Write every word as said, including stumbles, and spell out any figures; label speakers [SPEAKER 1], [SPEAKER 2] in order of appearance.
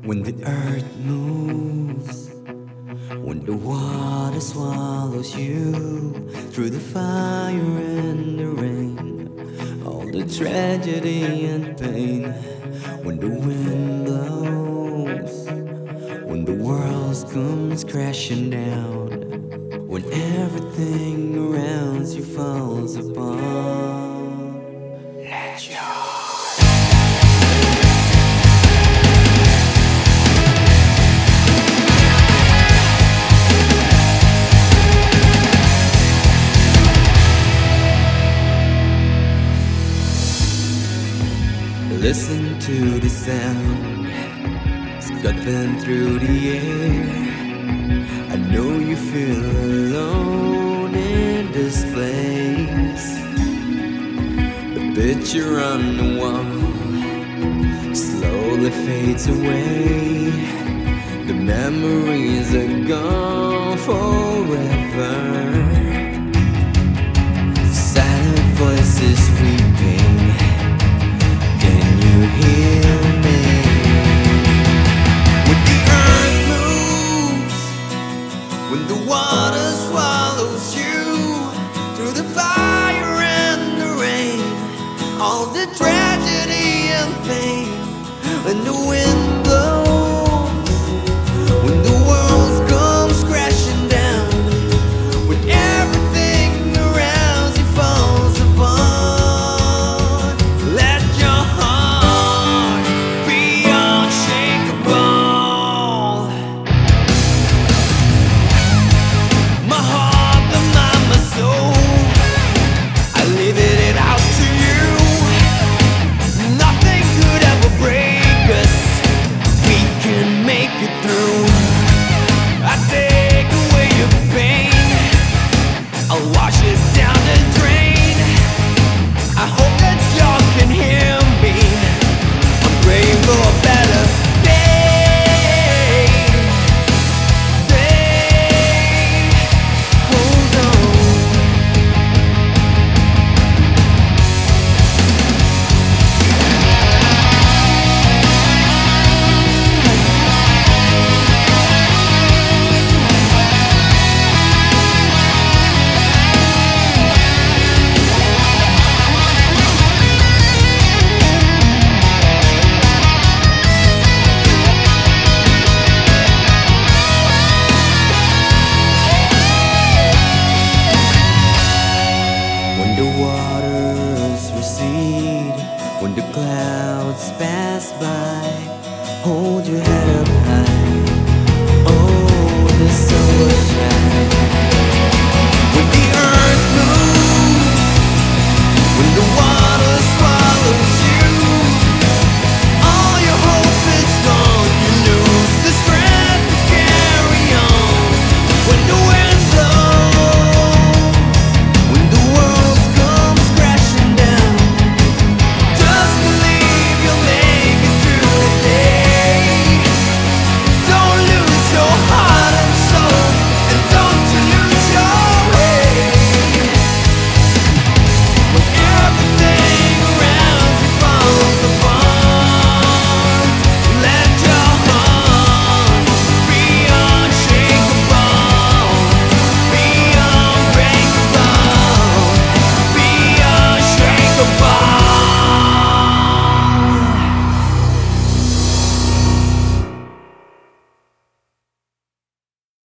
[SPEAKER 1] When the earth moves, when the water swallows you, through the fire and the rain, all the tragedy and pain. When the wind blows, when the world comes crashing down, when everything around you falls apart, let your listen to the sound scuttling through the air. I know you feel alone in this place. The picture on the wall slowly fades away. The memories are gone forever. Silent voices weeping. You hear me? When the earth moves, when the water swallows you, through the fire and the rain, all the tragedy and pain, when the wind blows, when the world comes crashing down, when everything around you falls apart, let your heart be unshakable. My heart, my mind, my soul, I leave it out to you. Nothing could ever break us. We can make it through. I take away your pain, I'll wash it down the drain. I hope that y'all can hear me. I'm praying for a better day. Day. Hold on. When the waters recede, when the clouds pass by, hold your head up high. Oh, the sun will shine.